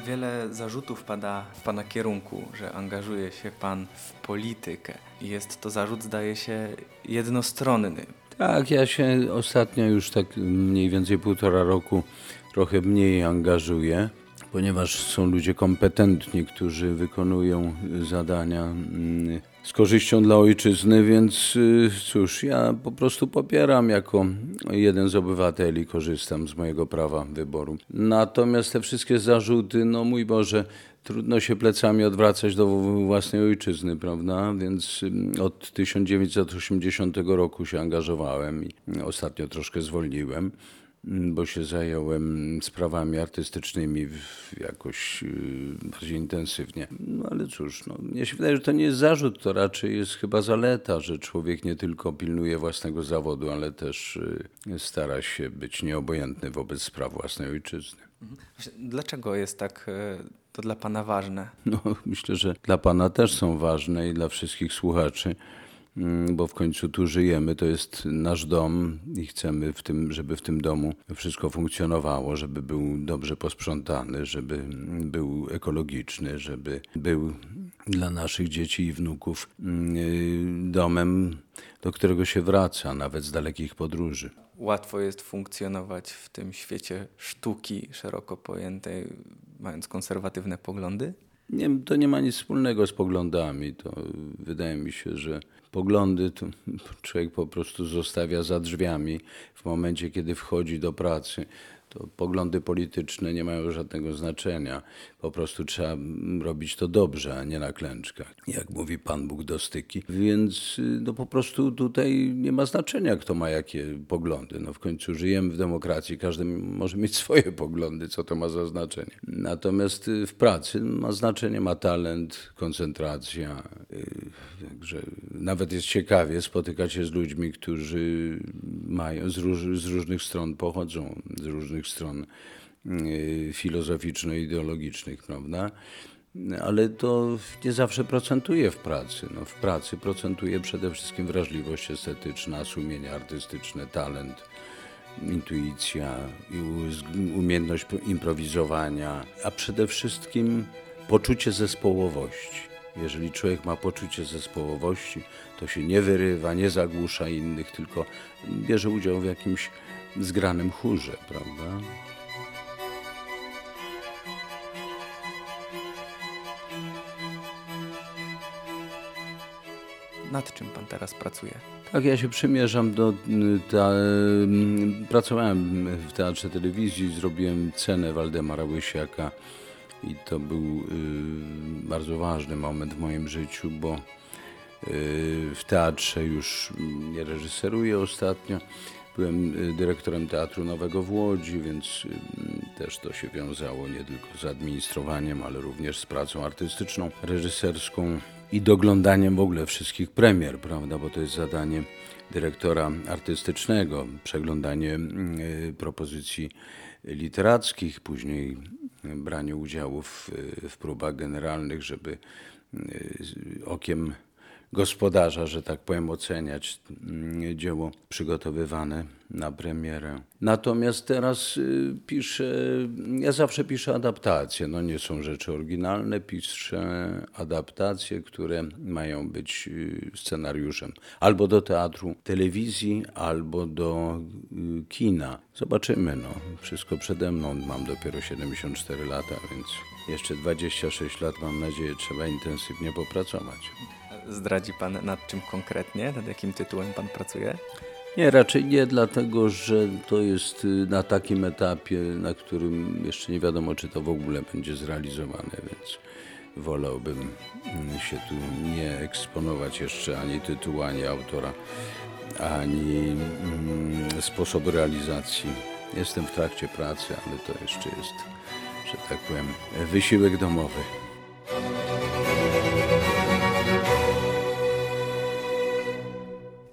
Wiele zarzutów pada w pana kierunku, że angażuje się pan w politykę. I jest to zarzut, zdaje się, jednostronny. Tak, ja się ostatnio już tak mniej więcej 1,5 roku trochę mniej angażuję, ponieważ są ludzie kompetentni, którzy wykonują zadania z korzyścią dla ojczyzny, więc cóż, ja po prostu popieram jako jeden z obywateli, korzystam z mojego prawa wyboru. Natomiast te wszystkie zarzuty, no mój Boże, trudno się plecami odwracać do własnej ojczyzny, prawda? Więc od 1980 roku się angażowałem i ostatnio troszkę zwolniłem, bo się zająłem sprawami artystycznymi jakoś bardziej intensywnie. No ale cóż, mnie się wydaje, że to nie jest zarzut, to raczej jest chyba zaleta, że człowiek nie tylko pilnuje własnego zawodu, ale też stara się być nieobojętny wobec spraw własnej ojczyzny. Dlaczego jest tak to dla pana ważne? Myślę, że dla pana też są ważne i dla wszystkich słuchaczy, bo w końcu tu żyjemy, to jest nasz dom i chcemy żeby w tym domu wszystko funkcjonowało, żeby był dobrze posprzątany, żeby był ekologiczny, żeby był dla naszych dzieci i wnuków domem, do którego się wraca, nawet z dalekich podróży. Łatwo jest funkcjonować w tym świecie sztuki szeroko pojętej, mając konserwatywne poglądy? Nie, to nie ma nic wspólnego z poglądami. To wydaje mi się, że poglądy to człowiek po prostu zostawia za drzwiami w momencie, kiedy wchodzi do pracy. To poglądy polityczne nie mają żadnego znaczenia. Po prostu trzeba robić to dobrze, a nie na klęczkach, jak mówi Pan Bóg do styki. Więc po prostu tutaj nie ma znaczenia, kto ma jakie poglądy. W końcu żyjemy w demokracji, każdy może mieć swoje poglądy, co to ma za znaczenie. Natomiast w pracy ma znaczenie, ma talent, koncentracja. Także nawet jest ciekawie spotykać się z ludźmi, którzy mają z różnych stron pochodzą, z różnych stron filozoficzno-ideologicznych, prawda? Ale to nie zawsze procentuje w pracy. W pracy procentuje przede wszystkim wrażliwość estetyczna, sumienie artystyczne, talent, intuicja, umiejętność improwizowania, a przede wszystkim poczucie zespołowości. Jeżeli człowiek ma poczucie zespołowości, to się nie wyrywa, nie zagłusza innych, tylko bierze udział w jakimś zgranym chórze, prawda? Nad czym pan teraz pracuje? Tak, ja się przymierzam pracowałem w Teatrze Telewizji, zrobiłem Cenę Waldemara Łysiaka i to był bardzo ważny moment w moim życiu, bo w teatrze już nie reżyseruję ostatnio. Byłem dyrektorem Teatru Nowego w Łodzi, więc też to się wiązało nie tylko z administrowaniem, ale również z pracą artystyczną, reżyserską i doglądaniem w ogóle wszystkich premier, prawda, bo to jest zadanie dyrektora artystycznego, przeglądanie propozycji literackich, później branie udziału w próbach generalnych, żeby okiem gospodarza, że tak powiem, oceniać dzieło przygotowywane na premierę. Natomiast teraz ja zawsze piszę adaptacje, nie są rzeczy oryginalne, piszę adaptacje, które mają być scenariuszem albo do teatru, telewizji, albo do kina. Zobaczymy, wszystko przede mną, mam dopiero 74 lata, więc jeszcze 26 lat, mam nadzieję, trzeba intensywnie popracować. Zdradzi pan nad czym konkretnie, nad jakim tytułem pan pracuje? Nie, raczej nie, dlatego że to jest na takim etapie, na którym jeszcze nie wiadomo, czy to w ogóle będzie zrealizowane, więc wolałbym się tu nie eksponować jeszcze ani tytułu, ani autora, ani sposobu realizacji. Jestem w trakcie pracy, ale to jeszcze jest, że tak powiem, wysiłek domowy.